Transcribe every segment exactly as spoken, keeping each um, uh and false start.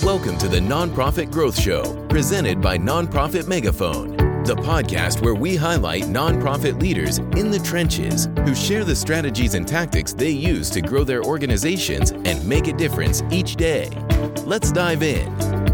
Welcome to the Nonprofit Growth Show, presented by Nonprofit Megaphone, the podcast where we highlight nonprofit leaders in the trenches who share the strategies and tactics they use to grow their organizations and make a difference each day. Let's dive in.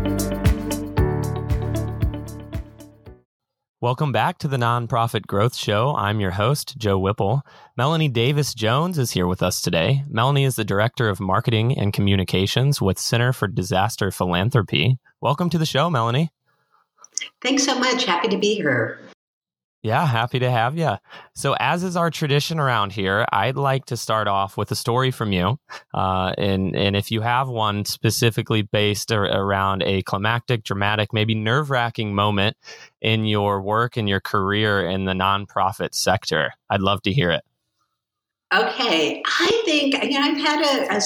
Welcome back to the Nonprofit Growth Show. I'm your host, Joe Whipple. Melanie Davis-Jones is here with us today. Melanie is the Director of Marketing and Communications with Center for Disaster Philanthropy. Welcome to the show, Melanie. Thanks so much. Happy to be here. Yeah, happy to have you. So as is our tradition around here, I'd like to start off with a story from you. Uh, and, and if you have one specifically based ar- around a climactic, dramatic, maybe nerve-wracking moment in your work and your career in the nonprofit sector, I'd love to hear it. Okay. I think, you know, I've had a, a,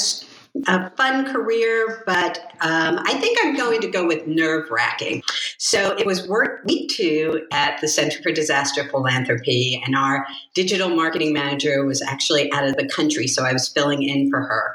a fun career, but um, I think I'm going to go with nerve-wracking. So it was work week two at the Center for Disaster Philanthropy, and our digital marketing manager was actually out of the country, so I was filling in for her.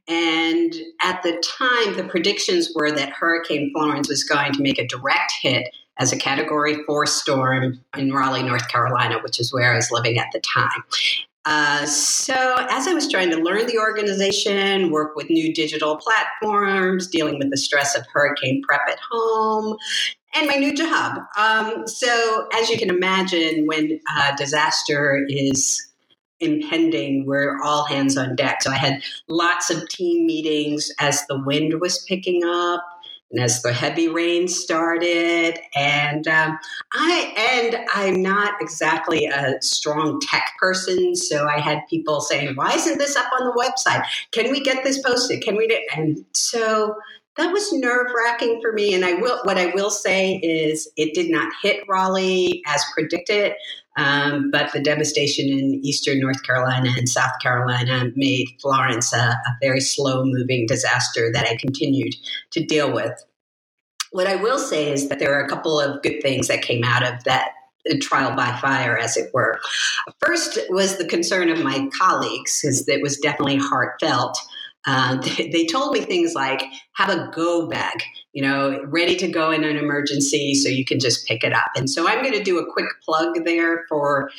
And at the time, the predictions were that Hurricane Florence was going to make a direct hit as a Category four storm in Raleigh, North Carolina, which is where I was living at the time. Uh, so as I was trying to learn the organization, work with new digital platforms, dealing with the stress of hurricane prep at home, and my new job. Um, so as you can imagine, when uh, disaster is impending, we're all hands on deck. So I had lots of team meetings as the wind was picking up and as the heavy rain started. And um, I and I'm not exactly a strong tech person, so I had people saying, "Why isn't this up on the website? Can we get this posted? Can we?" Do-? And so that was nerve-wracking for me. And I will. What I will say is, it did not hit Raleigh as predicted. Um, but the devastation in eastern North Carolina and South Carolina made Florence a, a very slow-moving disaster that I continued to deal with. What I will say is that there are a couple of good things that came out of that trial by fire, as it were. First was the concern of my colleagues, because it was definitely heartfelt. Uh, they, they told me things like, have a go bag, you know, ready to go in an emergency so you can just pick it up. And so I'm going to do a quick plug there for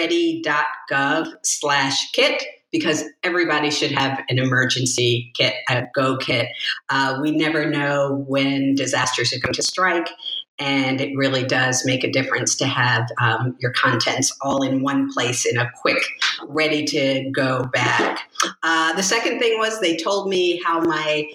ready.gov slash kit, because everybody should have an emergency kit, a go kit. Uh, we never know when disasters are going to strike. And it really does make a difference to have um, your contents all in one place in a quick, ready-to-go bag. Uh, the second thing was they told me how my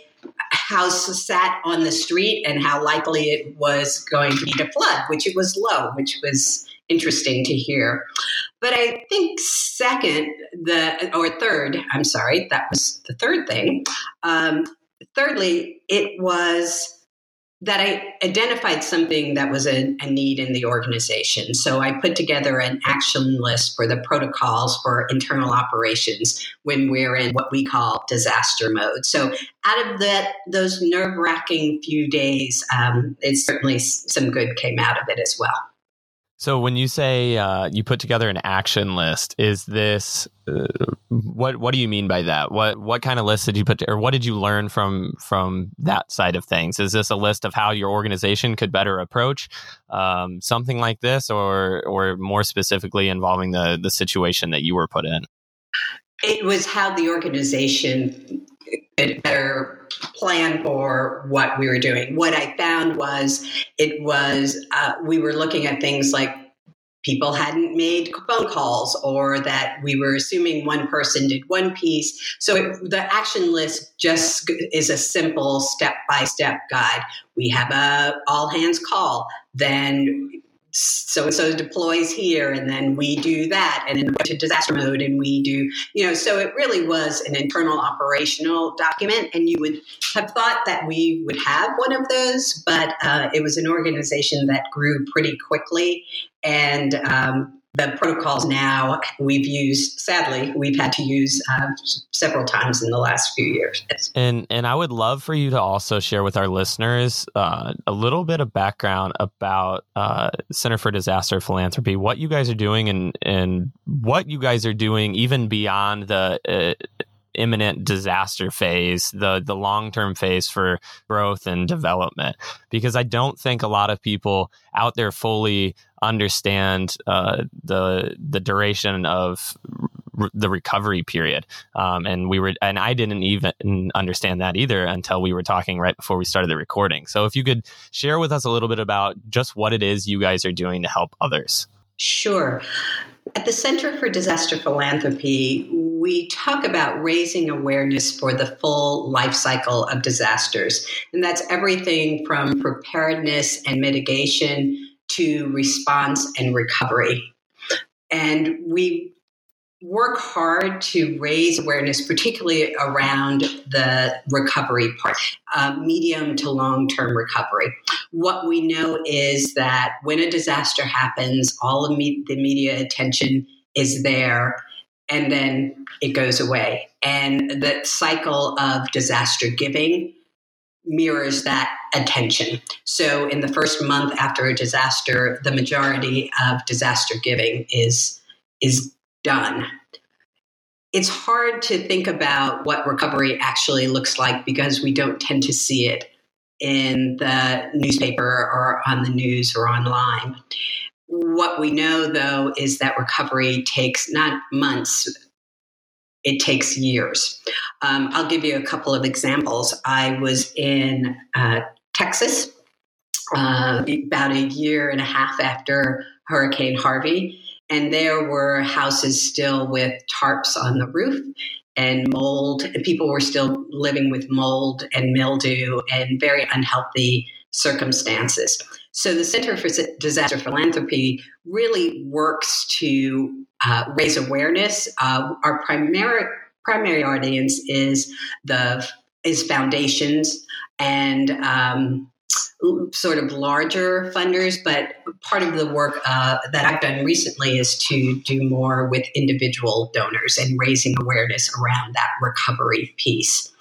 house sat on the street and how likely it was going to be to flood, which it was low, which was interesting to hear. But I think second, the or third, I'm sorry, that was the third thing. Um, thirdly, it was that I identified something that was a, a need in the organization. So I put together an action list for the protocols for internal operations when we're in what we call disaster mode. So out of that, those nerve-wracking few days, um, it's certainly some good came out of it as well. So when you say uh, you put together an action list, is this uh, what? What do you mean by that? What what kind of list did you put, to, or what did you learn from from that side of things? Is this a list of how your organization could better approach um, something like this, or or more specifically involving the the situation that you were put in? It was how the organization could better plan for what we were doing. What I found was it was uh, we were looking at things like people hadn't made phone calls, or that we were assuming one person did one piece. So it, the action list just is a simple step-by-step guide. We have a all hands call, then so-and-so deploys here, and then we do that, and then we go to disaster mode, and we do, you know, so it really was an internal operational document, and you would have thought that we would have one of those, but uh, it was an organization that grew pretty quickly, and um, the protocols now we've used, sadly, we've had to use uh, several times in the last few years. And and I would love for you to also share with our listeners uh, a little bit of background about uh, Center for Disaster Philanthropy, what you guys are doing, and and what you guys are doing even beyond the uh, imminent disaster phase, the the long-term phase for growth and development, because I don't think a lot of people out there fully understand uh, the the duration of r- the recovery period. Um, and we were, and I didn't even understand that either until we were talking right before we started the recording. So if you could share with us a little bit about just what it is you guys are doing to help others. Sure. At the Center for Disaster Philanthropy, we talk about raising awareness for the full life cycle of disasters. And that's everything from preparedness and mitigation to response and recovery. And we work hard to raise awareness, particularly around the recovery part, uh, medium to long-term recovery. What we know is that when a disaster happens, all of me- the media attention is there, and then it goes away. And the cycle of disaster giving mirrors that attention. So in the first month after a disaster, the majority of disaster giving is is done. It's hard to think about what recovery actually looks like because we don't tend to see it in the newspaper or on the news or online. What we know, though, is that recovery takes not months, it takes years. Um, I'll give you a couple of examples. I was in uh, Texas uh, about a year and a half after Hurricane Harvey, and there were houses still with tarps on the roof and mold, and people were still living with mold and mildew and very unhealthy circumstances. So the Center for Disaster Philanthropy really works to uh, raise awareness. Uh, our primary primary audience is the is foundations and um, sort of larger funders, but part of the work uh, that I've done recently is to do more with individual donors and raising awareness around that recovery piece.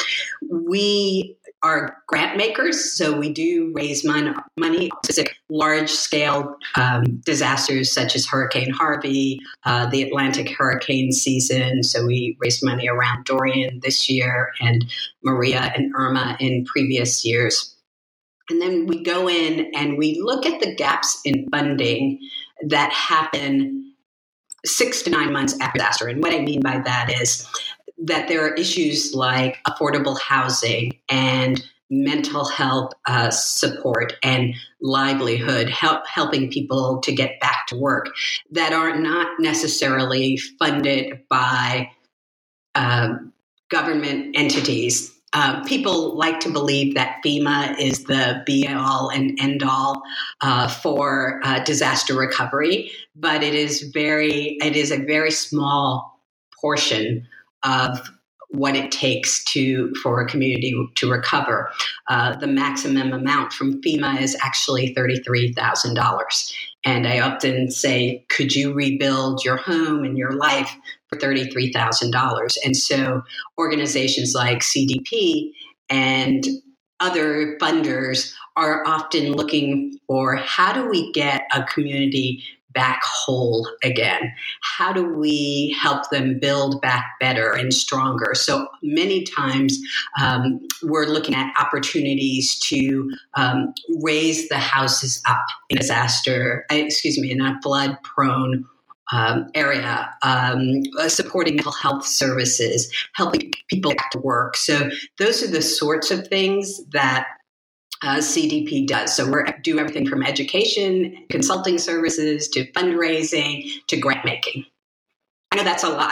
We are grant makers, so we do raise mon- money for large-scale um, disasters such as Hurricane Harvey, uh, the Atlantic hurricane season. So we raised money around Dorian this year and Maria and Irma in previous years. And then we go in and we look at the gaps in funding that happen six to nine months after disaster. And what I mean by that is that there are issues like affordable housing and mental health uh, support and livelihood, help, helping people to get back to work that are not necessarily funded by uh, government entities. Uh, people like to believe that FEMA is the be-all and end-all uh, for uh, disaster recovery, but it is very, it is a very small portion of what it takes to for a community to recover. Uh, the maximum amount from FEMA is actually thirty-three thousand dollars. And I often say, could you rebuild your home and your life for thirty-three thousand dollars? And so organizations like C D P and other funders are often looking for, how do we get a community back whole again? How do we help them build back better and stronger? So many times um, we're looking at opportunities to um, raise the houses up in disaster, excuse me, in a flood-prone um, area, um, supporting mental health services, helping people back to work. So those are the sorts of things that Uh, C D P does. So we do everything from education, consulting services, to fundraising, to grant making. I know that's a lot,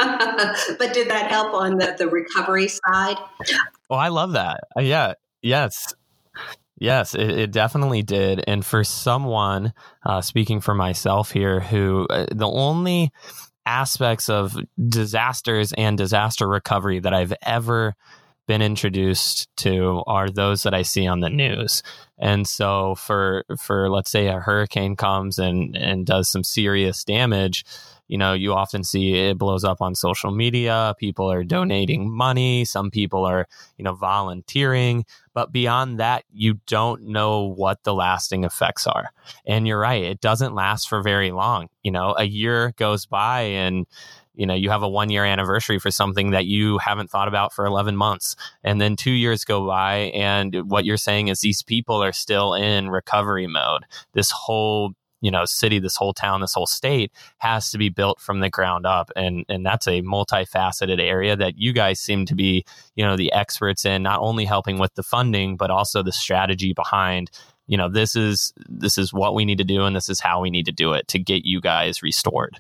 but did that help on the, the recovery side? Oh, I love that. Uh, yeah. Yes. Yes, it, it definitely did. And for someone, uh, speaking for myself here, who uh, the only aspects of disasters and disaster recovery that I've ever been introduced to are those that I see on the news. And so for for let's say a hurricane comes and and does some serious damage, you know, you often see it blows up on social media. People are donating money. Some people are, you know, volunteering. But beyond that, you don't know what the lasting effects are. And you're right, it doesn't last for very long. You know, a year goes by and you know, you have a one year anniversary for something that you haven't thought about for eleven months. And then two years go by. And what you're saying is these people are still in recovery mode. This whole you know, city, this whole town, this whole state has to be built from the ground up. And and that's a multifaceted area that you guys seem to be, you know, the experts in, not only helping with the funding, but also the strategy behind, you know, this is this is what we need to do and this is how we need to do it to get you guys restored.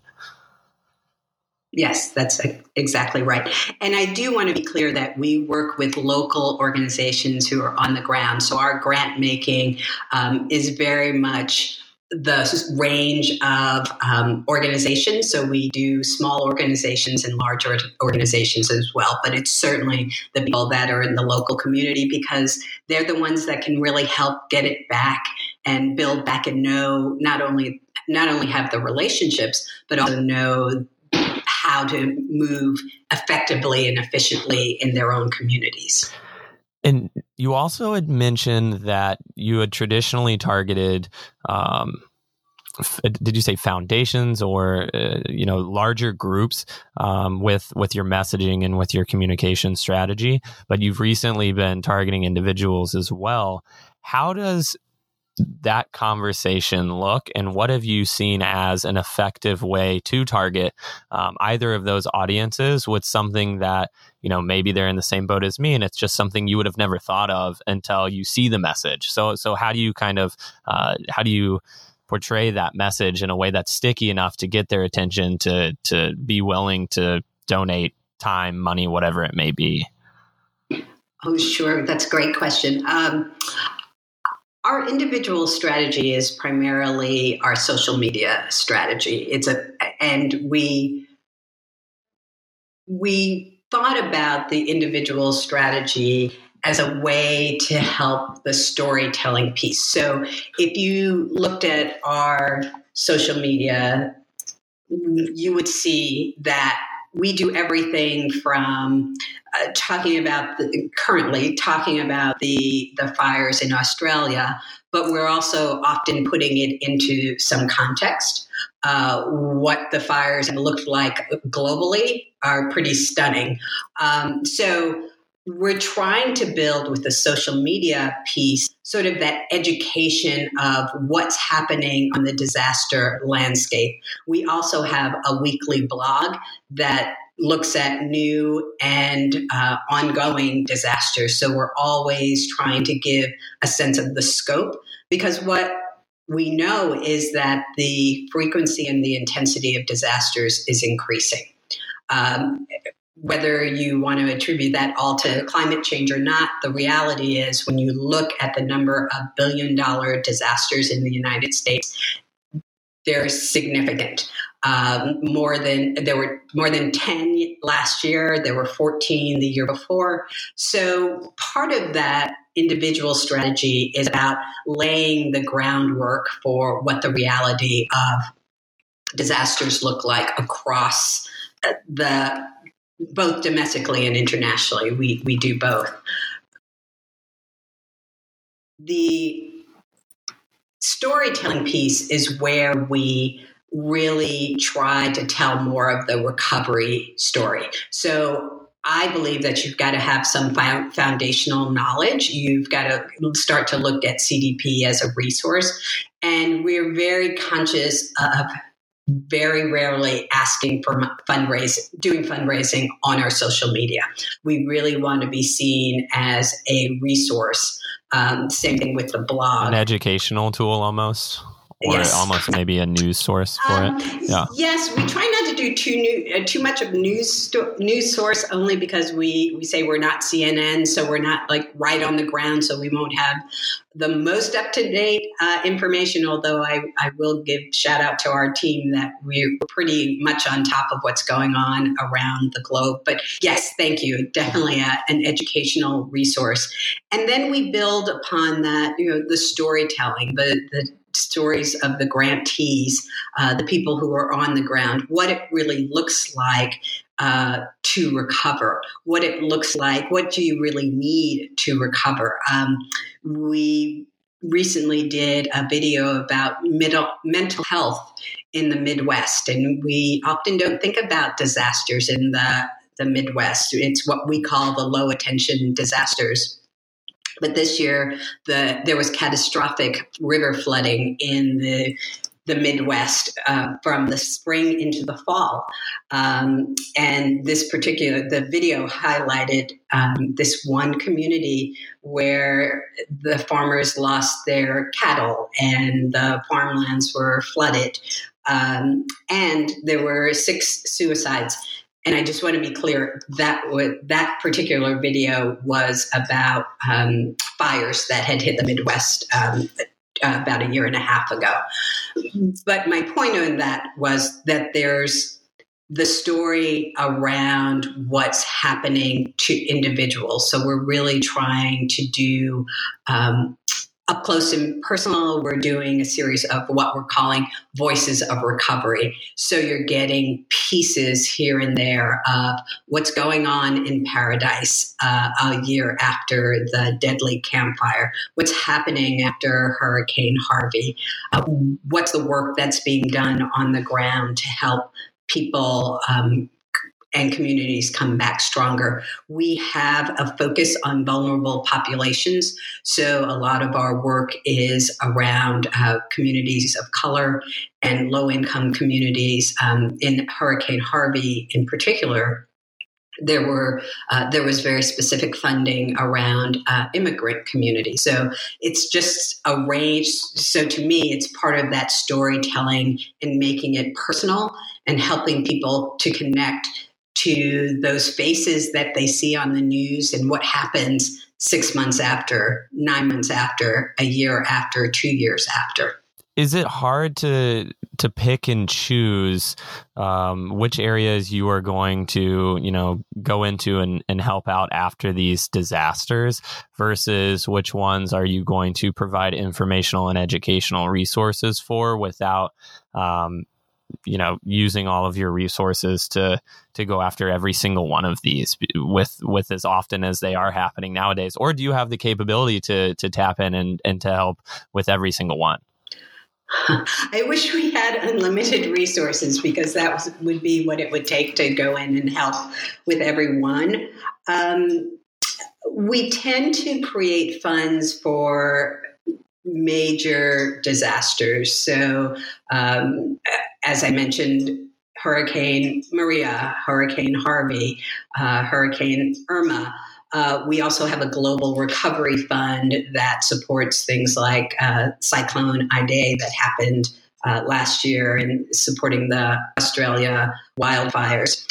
Yes, that's exactly right. And I do want to be clear that we work with local organizations who are on the ground. So our grant making um, is very much the range of um, organizations. So we do small organizations and large organizations as well. But it's certainly the people that are in the local community because they're the ones that can really help get it back and build back and know not only not only have the relationships, but also know how to move effectively and efficiently in their own communities. And you also had mentioned that you had traditionally targeted, um, f- did you say foundations or, uh, you know, larger groups um, with, with your messaging and with your communication strategy, but you've recently been targeting individuals as well. How does that conversation look, and what have you seen as an effective way to target um, either of those audiences with something that, you know, maybe they're in the same boat as me and it's just something you would have never thought of until you see the message. So, so how do you kind of, uh, how do you portray that message in a way that's sticky enough to get their attention to, to be willing to donate time, money, whatever it may be? Oh, sure. That's a great question. Um, Our individual strategy is primarily our social media strategy. It's a, and we we thought about the individual strategy as a way to help the storytelling piece. So if you looked at our social media, you would see that we do everything from uh, talking about the, currently talking about the the fires in Australia, but we're also often putting it into some context. Uh, what the fires have looked like globally are pretty stunning. Um, so we're trying to build with the social media piece sort of that education of what's happening on the disaster landscape. We also have a weekly blog that looks at new and uh, ongoing disasters. So we're always trying to give a sense of the scope, because what we know is that the frequency and the intensity of disasters is increasing. Um, Whether you want to attribute that all to climate change or not, the reality is when you look at the number of billion dollar disasters in the United States, they're significant. Um, more than there were more than ten last year. There were fourteen the year before. So part of that individual strategy is about laying the groundwork for what the reality of disasters look like across the both domestically and internationally. We we do both. The storytelling piece is where we really try to tell more of the recovery story. So I believe that you've got to have some foundational knowledge. You've got to start to look at C D P as a resource. And we're very conscious of very rarely asking for fundraising, doing fundraising on our social media. We really want to be seen as a resource. Um, same thing with the blog. An educational tool almost. Or yes. almost maybe a news source for um, it. Yeah. Yes, we try not to do too new, uh, too much of news sto- news source, only because we, we say we're not C N N, so we're not like right on the ground, so we won't have the most up to date uh, information. Although I, I will give shout out to our team that we're pretty much on top of what's going on around the globe. But yes, thank you, definitely a, an educational resource. And then we build upon that, you know, the storytelling, the the stories of the grantees, uh, the people who are on the ground, what it really looks like uh, to recover, what it looks like, what do you really need to recover. Um, we recently did a video about middle, mental health in the Midwest. And we often don't think about disasters in the, the Midwest. It's what we call the low attention disasters. But this year, the there was catastrophic river flooding in the the Midwest uh, from the spring into the fall. Um, and this particular, the video highlighted um, this one community where the farmers lost their cattle and the farmlands were flooded. Um, and there were six suicides. And I just want to be clear that w- that particular video was about um, fires that had hit the Midwest um, uh, about a year and a half ago. But my point on that was that there's the story around what's happening to individuals. So we're really trying to do um, up close and personal. We're doing a series of what we're calling voices of recovery. So you're getting pieces here and there of what's going on in Paradise uh, a year after the deadly campfire, what's happening after Hurricane Harvey, uh, what's the work that's being done on the ground to help people um, and communities come back stronger. We have a focus on vulnerable populations. So a lot of our work is around uh, communities of color and low-income communities. Um, in Hurricane Harvey in particular, there were uh, there was very specific funding around uh, immigrant communities. So it's just a range. So to me, it's part of that storytelling and making it personal and helping people to connect to those faces that they see on the news and what happens six months after, nine months after, a year after, two years after. Is it hard to to pick and choose um, which areas you are going to, you know, go into and, and help out after these disasters versus which ones are you going to provide informational and educational resources for without um, you know, using all of your resources to to go after every single one of these with with as often as they are happening nowadays? Or do you have the capability to to tap in and, and to help with every single one? I wish we had unlimited resources because that was, would be what it would take to go in and help with everyone. Um, we tend to create funds for major disasters. So, um, as I mentioned, Hurricane Maria, Hurricane Harvey, uh, Hurricane Irma. Uh, we also have a global recovery fund that supports things like uh, Cyclone Idai that happened uh, last year and supporting the Australia wildfires.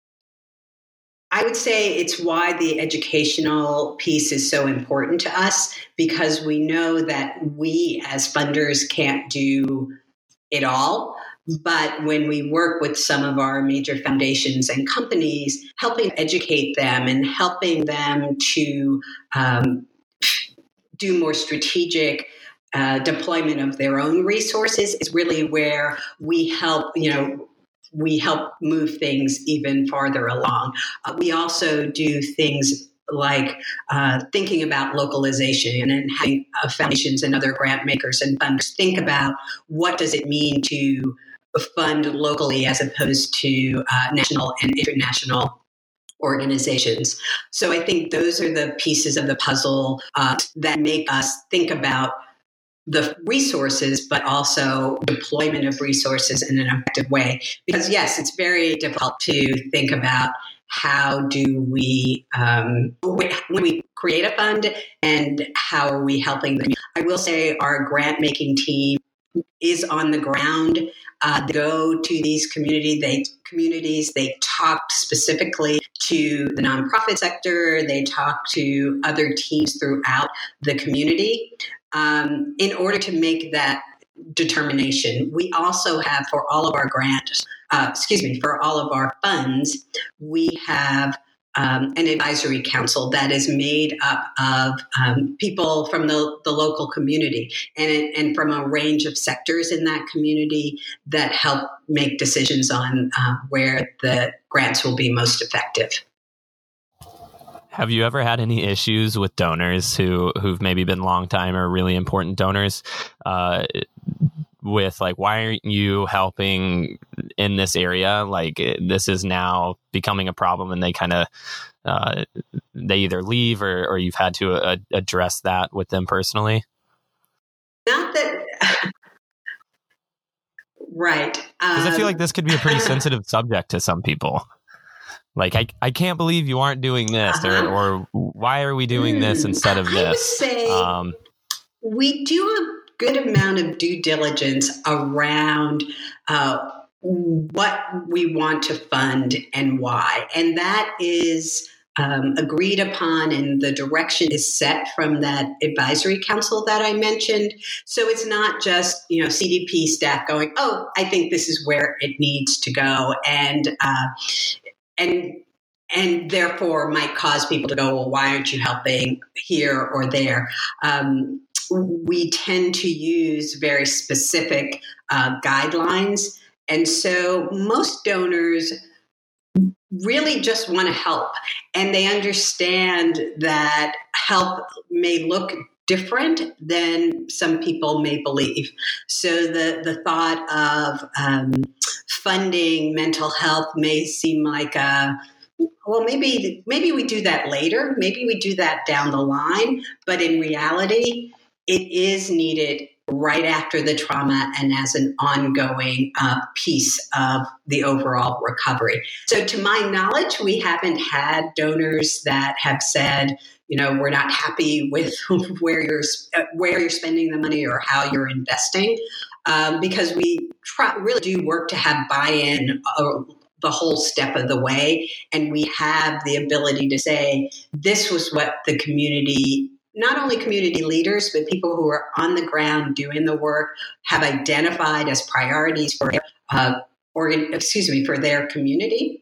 I would say it's why the educational piece is so important to us, because we know that we as funders can't do it all. But when we work with some of our major foundations and companies, helping educate them and helping them to um, do more strategic uh, deployment of their own resources is really where we help, you know, we help move things even farther along. Uh, we also do things like uh, thinking about localization and having uh, foundations and other grant makers and funders think about what does it mean to fund locally as opposed to uh, national and international organizations. So I think those are the pieces of the puzzle uh, that make us think about the resources, but also deployment of resources in an effective way. Because yes, it's very difficult to think about how do we, um, when we create a fund and how are we helping them. I will say our grant making team is on the ground. Uh, they go to these community, they, communities. They talk specifically to the nonprofit sector. They talk to other teams throughout the community um, in order to make that determination. We also have, for all of our grants, uh, excuse me, for all of our funds, we have Um, an advisory council that is made up of um, people from the, the local community and, and from a range of sectors in that community that help make decisions on uh, where the grants will be most effective. Have you ever had any issues with donors who, who've maybe been long time or really important donors uh, with like, why aren't you helping in this area? Like this is now becoming a problem, and they kind of, uh, they either leave or, or you've had to uh, address that with them personally? Not that... Right. Because um, I feel like this could be a pretty sensitive subject to some people. Like, I, I can't believe you aren't doing this, uh-huh. or, or why are we doing this instead of this? I would say um, we do a good amount of due diligence around uh, what we want to fund and why. And that is um, agreed upon, and the direction is set from that advisory council that I mentioned. So it's not just, you know, C D P staff going, oh, I think this is where it needs to go. And, uh, and, and therefore might cause people to go, well, why aren't you helping here or there? Um, we tend to use very specific uh, guidelines. And so most donors really just want to help, and they understand that help may look different than some people may believe. So the, the thought of um, funding mental health may seem like a, well, maybe maybe we do that later, maybe we do that down the line, but in reality, it is needed right after the trauma and as an ongoing uh, piece of the overall recovery. So to my knowledge, we haven't had donors that have said, you know, we're not happy with where you're where you're spending the money or how you're investing, um, because we try, really do work to have buy-in uh, the whole step of the way, and we have the ability to say, this was what the community, not only community leaders, but people who are on the ground doing the work, have identified as priorities for their, uh, organ, excuse me, for their community.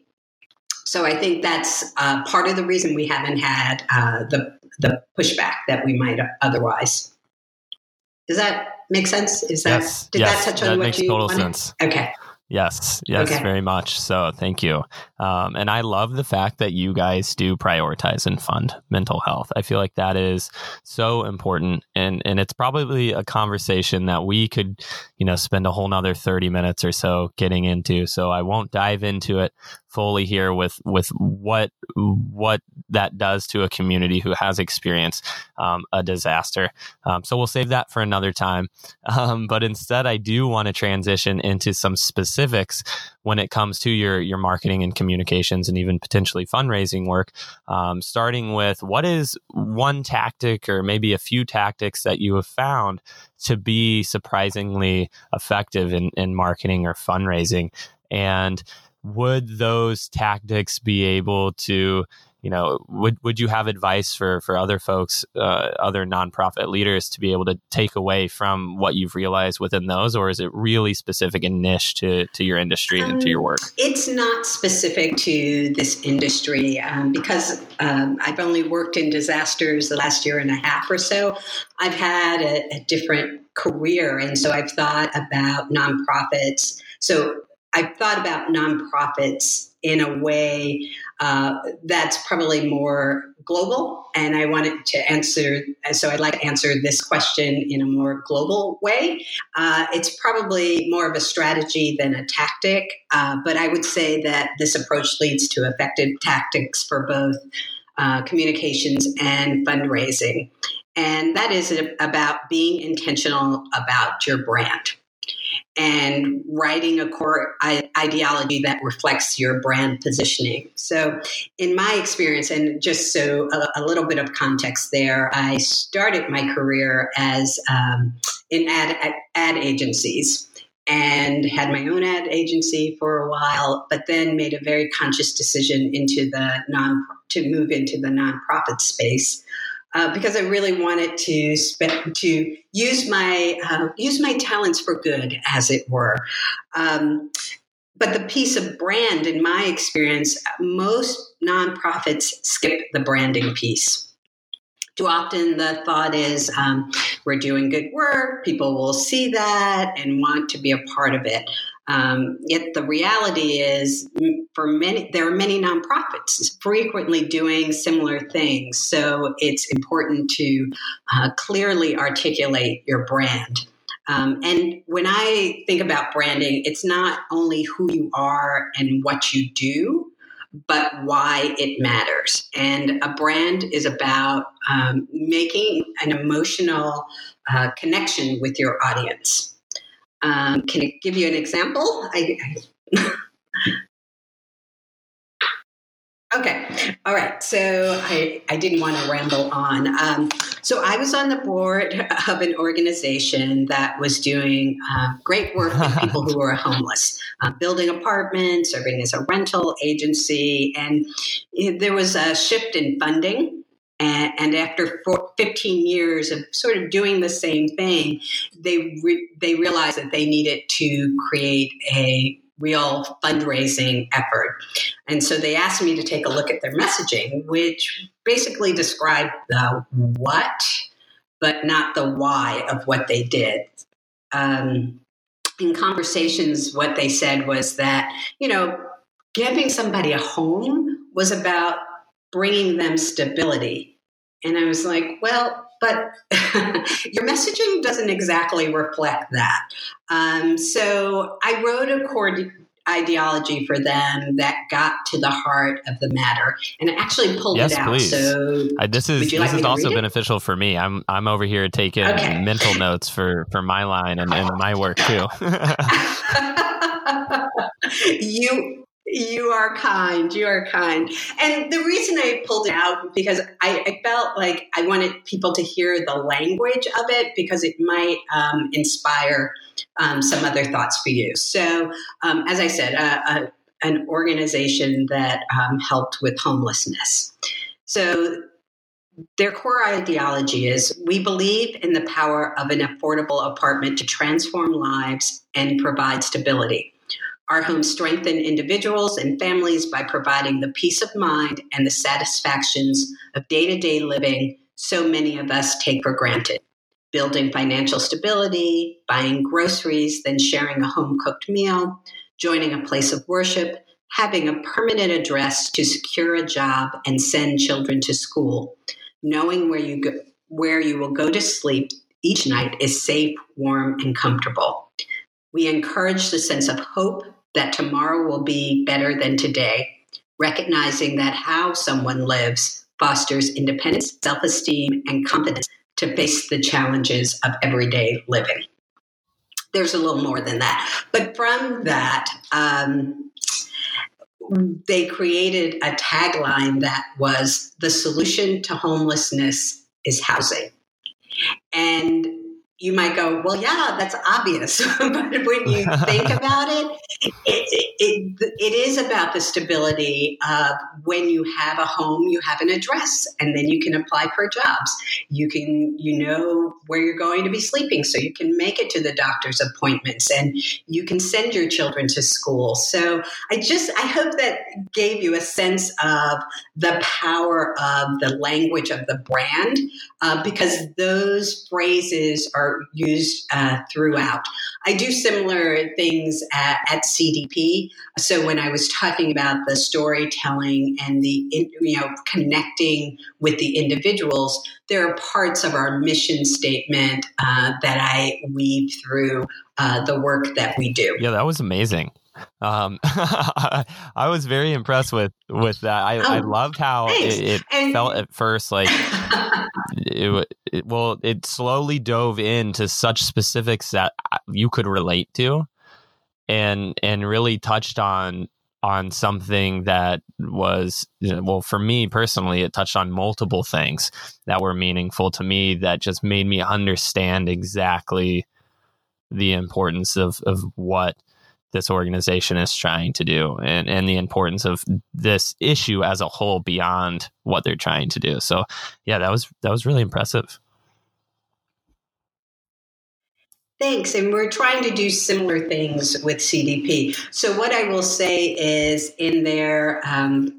So I think that's uh, part of the reason we haven't had uh, the the pushback that we might otherwise. Does that make sense? Is that yes, did yes, that touch on that what makes you total wanted? sense. Okay. Yes, yes, okay. very much so. Thank you. Um, and I love the fact that you guys do prioritize and fund mental health. I feel like that is so important. And, and it's probably a conversation that we could, you know, spend a whole nother thirty minutes or so getting into. So I won't dive into it fully here with, with what, what that does to a community who has experienced um, a disaster. Um, so we'll save that for another time. Um, but instead, I do want to transition into some specifics when it comes to your, your marketing and communications and even potentially fundraising work, um, starting with what is one tactic or maybe a few tactics that you have found to be surprisingly effective in, in marketing or fundraising. And would those tactics be able to, you know, would, would you have advice for, for other folks, uh, other nonprofit leaders to be able to take away from what you've realized within those? Or is it really specific and niche to, to your industry um, and to your work? It's not specific to this industry um, because um, I've only worked in disasters the last year and a half or so. I've had a, a different career. And so I've thought about nonprofits. So I've thought about nonprofits in a way uh, that's probably more global. And I wanted to answer, so I'd like to answer this question in a more global way. Uh, it's probably more of a strategy than a tactic, uh, but I would say that this approach leads to effective tactics for both uh, communications and fundraising. And that is about being intentional about your brand and writing a core ideology that reflects your brand positioning. So in my experience, and just so a, a little bit of context there, I started my career as um, in ad, ad agencies and had my own ad agency for a while, but then made a very conscious decision into the non to move into the nonprofit space. Uh, because I really wanted to spe- to use my uh, use my talents for good, as it were. Um, but the piece of brand, in my experience, most nonprofits skip the branding piece. Too often, the thought is um, we're doing good work, people will see that and want to be a part of it. Um, yet the reality is, for many, there are many nonprofits frequently doing similar things. So it's important to uh, clearly articulate your brand. Um, and when I think about branding, it's not only who you are and what you do, but why it matters. And a brand is about um, making an emotional uh, connection with your audience. Um, can I give you an example? I, I Okay. All right. So I, I didn't want to ramble on. Um, so I was on the board of an organization that was doing uh, great work with people who were homeless, uh, building apartments, serving as a rental agency. And there was a shift in funding. And, and after four, fifteen years of sort of doing the same thing, they re, they realized that they needed to create a real fundraising effort. And so they asked me to take a look at their messaging, which basically described the what, but not the why of what they did. Um, in conversations, what they said was that, you know, giving somebody a home was about bringing them stability. And I was like, well, but your messaging doesn't exactly reflect that. Um, so I wrote a core ideology for them that got to the heart of the matter, and I actually pulled yes, it out. Please. So uh, this is this like is also beneficial for me. I'm I'm over here taking okay. mental notes for, for my line and, and my work too. you. You are kind. You are kind. And the reason I pulled it out, because I, I felt like I wanted people to hear the language of it, because it might um, inspire um, some other thoughts for you. So, um, as I said, uh, uh, an organization that um, helped with homelessness. So their core ideology is, we believe in the power of an affordable apartment to transform lives and provide stability. Our homes strengthen individuals and families by providing the peace of mind and the satisfactions of day-to-day living so many of us take for granted. Building financial stability, buying groceries, then sharing a home-cooked meal, joining a place of worship, having a permanent address to secure a job and send children to school, knowing where you go, where you will go to sleep each night is safe, warm, and comfortable. We encourage the sense of hope that tomorrow will be better than today, recognizing that how someone lives fosters independence, self-esteem, and confidence to face the challenges of everyday living. There's a little more than that. But from that, um, they created a tagline that was, the solution to homelessness is housing. And you might go, well, yeah, that's obvious. But when you think about it, it, it, it, it is about the stability of when you have a home, you have an address, and then you can apply for jobs. You can, you know where you're going to be sleeping, so you can make it to the doctor's appointments, and you can send your children to school. So I just, I hope that gave you a sense of the power of the language of the brand, uh, because those phrases are used uh, throughout. I do similar things at, at C D P. So when I was talking about the storytelling and the, you know, connecting with the individuals, there are parts of our mission statement uh, that I weave through uh, the work that we do. Yeah, that was amazing. Um, I was very impressed with, with that. I, oh, I loved how thanks. it, it and- felt at first like it, it, well, it slowly dove into such specifics that you could relate to, and and really touched on on something that was, well, for me personally, it touched on multiple things that were meaningful to me, that just made me understand exactly the importance of, of what this organization is trying to do, and, and the importance of this issue as a whole beyond what they're trying to do. So yeah, that was, that was really impressive. Thanks. And we're trying to do similar things with C D P. So what I will say is, in their um,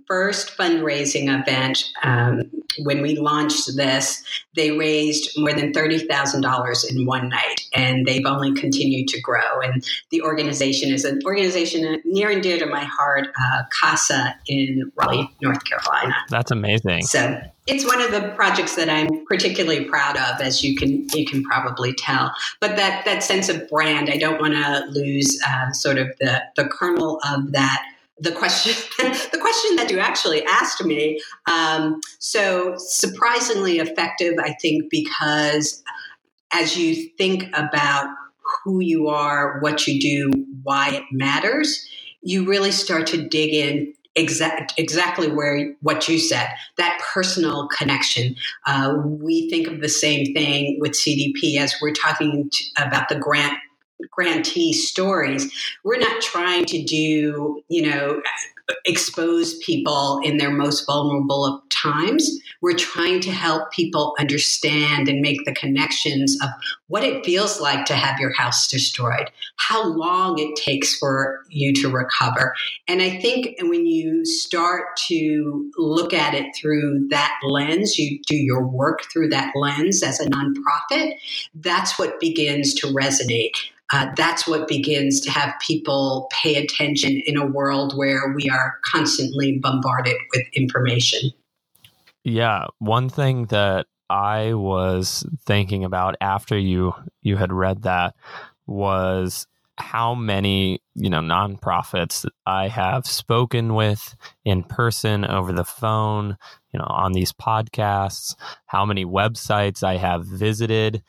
first fundraising event, um, when we launched this, they raised more than thirty thousand dollars in one night, and they've only continued to grow. And the organization is an organization near and dear to my heart, uh, CASA in Raleigh, North Carolina. That's amazing. So it's one of the projects that I'm particularly proud of, as you can you can probably tell. But that that sense of brand, I don't want to lose uh, sort of the the kernel of that. The question, the question that you actually asked me. Um, so surprisingly effective, I think, because as you think about who you are, what you do, why it matters, you really start to dig in exact, exactly where what you said, that personal connection. Uh, we think of the same thing with C D P as we're talking to, about the grant grantee stories. We're not trying to do, you know, expose people in their most vulnerable of times. We're trying to help people understand and make the connections of what it feels like to have your house destroyed, how long it takes for you to recover. And I think when you start to look at it through that lens, you do your work through that lens as a nonprofit, that's what begins to resonate. Uh, that's what begins to have people pay attention in a world where we are constantly bombarded with information. Yeah. One thing that I was thinking about after you you had read that was how many, you know, nonprofits that I have spoken with in person, over the phone, you know, on these podcasts, how many websites I have visited.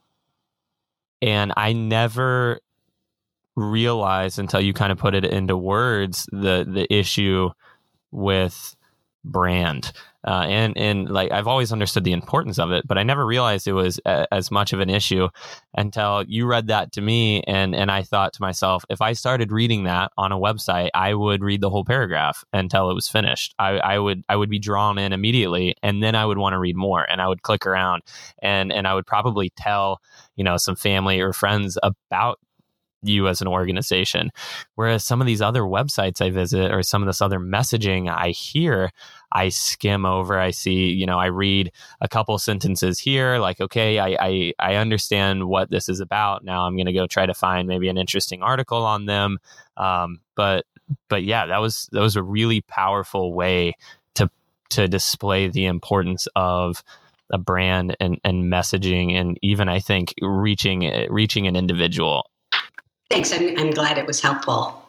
And I never realized until you kind of put it into words the the issue with brand. Uh, and, and like, I've always understood the importance of it, but I never realized it was a, as much of an issue until you read that to me. And, and I thought to myself, if I started reading that on a website, I would read the whole paragraph until it was finished. I, I would, I would be drawn in immediately, and then I would want to read more, and I would click around, and, and I would probably tell, you know, some family or friends about you as an organization. Whereas some of these other websites I visit, or some of this other messaging I hear, I skim over. I see, you know, I read a couple sentences here, like, okay, I, I, I understand what this is about. Now I'm going to go try to find maybe an interesting article on them. Um, but, but yeah, that was, that was a really powerful way to, to display the importance of a brand and, and messaging, and even, I think, reaching, reaching an individual. Thanks. I'm, I'm glad it was helpful.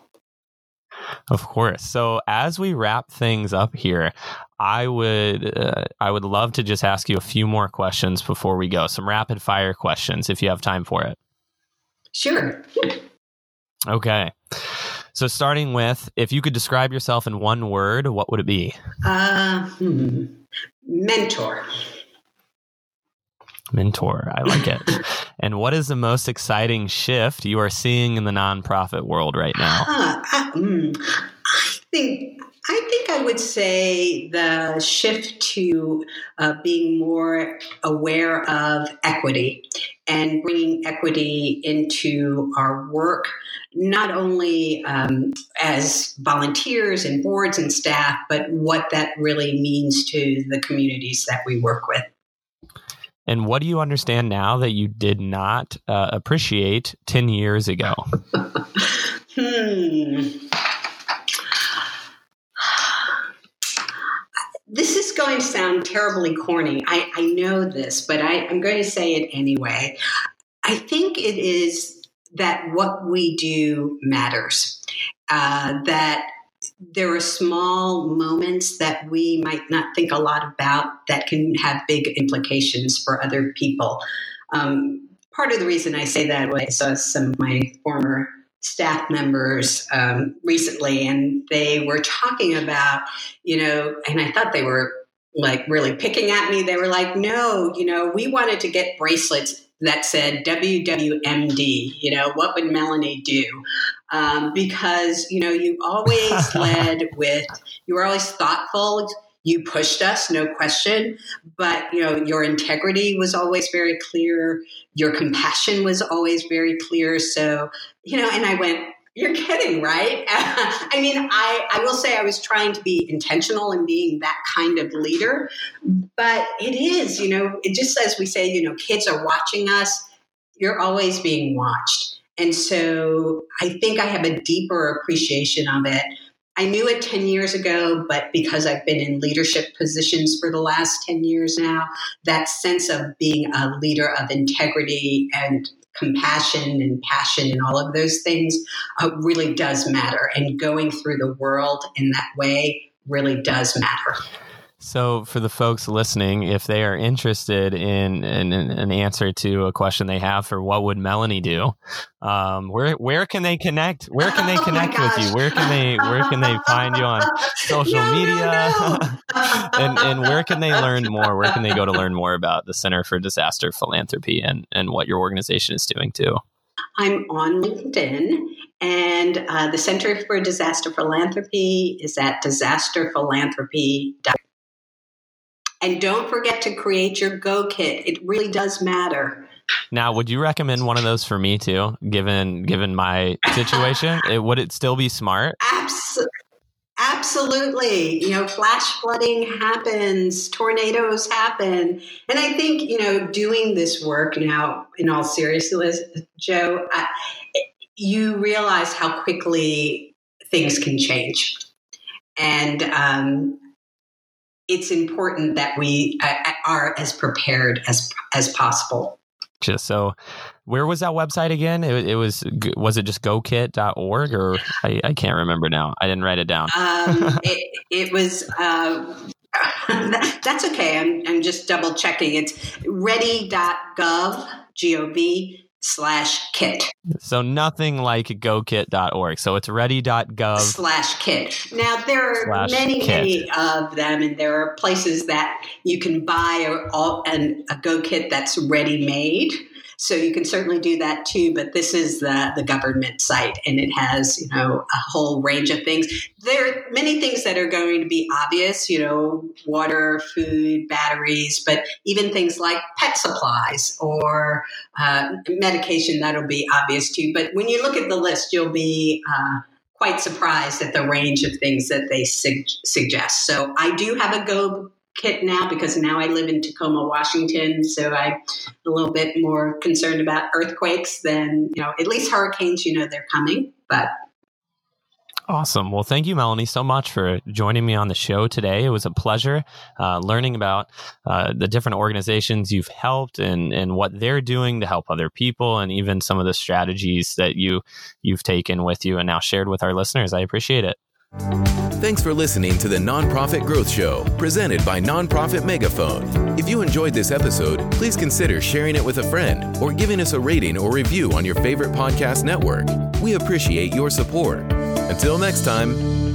Of course. So as we wrap things up here, I would uh, I would love to just ask you a few more questions before we go. Some rapid fire questions, if you have time for it. Sure. Okay. So starting with, if you could describe yourself in one word, what would it be? Uh, hmm. Mentor. Mentor. I like it. And what is the most exciting shift you are seeing in the nonprofit world right now? Uh, I, mm, I think I think I would say the shift to uh, being more aware of equity and bringing equity into our work, not only um, as volunteers and boards and staff, but what that really means to the communities that we work with. And what do you understand now that you did not uh, appreciate ten years ago? hmm. This is going to sound terribly corny. I, I know this, but I, I'm going to say it anyway. I think it is that what we do matters, uh, that there are small moments that we might not think a lot about that can have big implications for other people. Um, part of the reason I say that was I saw some of my former staff members um, recently, and they were talking about, you know, and I thought they were like really picking at me. They were like, no, you know, we wanted to get bracelets that said W W M D, you know, what would Melanie do? Um, because, you know, you always led with, you were always thoughtful. You pushed us, no question. But, you know, your integrity was always very clear. Your compassion was always very clear. So, you know, and I went, You're kidding, right? I mean, I, I will say I was trying to be intentional in being that kind of leader, but it is, you know, it just as we say, you know, kids are watching us. You're always being watched. And so I think I have a deeper appreciation of it. I knew it ten years ago, but because I've been in leadership positions for the last ten years now, that sense of being a leader of integrity and compassion and passion and all of those things uh, really does matter. And going through the world in that way really does matter. So for the folks listening, if they are interested in, in, in an answer to a question they have for what would Melanie do, um, where where can they connect? Where can they Oh connect my with gosh. you? Where can they where can they find you on social No, no, media? no. and and where can they learn more? Where can they go to learn more about the Center for Disaster Philanthropy and, and what your organization is doing too? I'm on LinkedIn, and uh, the Center for Disaster Philanthropy is at disaster philanthropy dot com. And don't forget to create your Go Kit. It really does matter. Now, would you recommend one of those for me too, given given my situation? It, would it still be smart? Abs- absolutely. You know, flash flooding happens, tornadoes happen. And I think, you know, doing this work now, in all seriousness, Joe, I, you realize how quickly things can change. And, um, it's important that we uh, are as prepared as as possible. Just so, where was that website again? It, it was was it just go kit dot org or I, I can't remember now. I didn't write it down. um, it, it was. Uh, that's okay. I'm I'm just double checking. It's ready dot gov G O V slash kit. So nothing like go kit dot org. So it's ready dot gov slash kit. Now there are slash many, kit. many of them, and there are places that you can buy a, all, an, a Go Kit that's ready made. So you can certainly do that too. But this is the the government site, and it has, you know, a whole range of things. There are many things that are going to be obvious, you know, water, food, batteries, but even things like pet supplies or uh, medication, that'll be obvious too. But when you look at the list, you'll be uh, quite surprised at the range of things that they su- suggest. So I do have a Go Kit now because now I live in Tacoma, Washington. So I'm a little bit more concerned about earthquakes than, you know, at least hurricanes, you know, they're coming, but. Awesome. Well, thank you, Melanie, so much for joining me on the show today. It was a pleasure uh, learning about uh, the different organizations you've helped and, and what they're doing to help other people, and even some of the strategies that you, you've taken with you and now shared with our listeners. I appreciate it. Thanks for listening to the Nonprofit Growth Show, presented by Nonprofit Megaphone. If you enjoyed this episode, please consider sharing it with a friend or giving us a rating or review on your favorite podcast network. We appreciate your support. Until next time.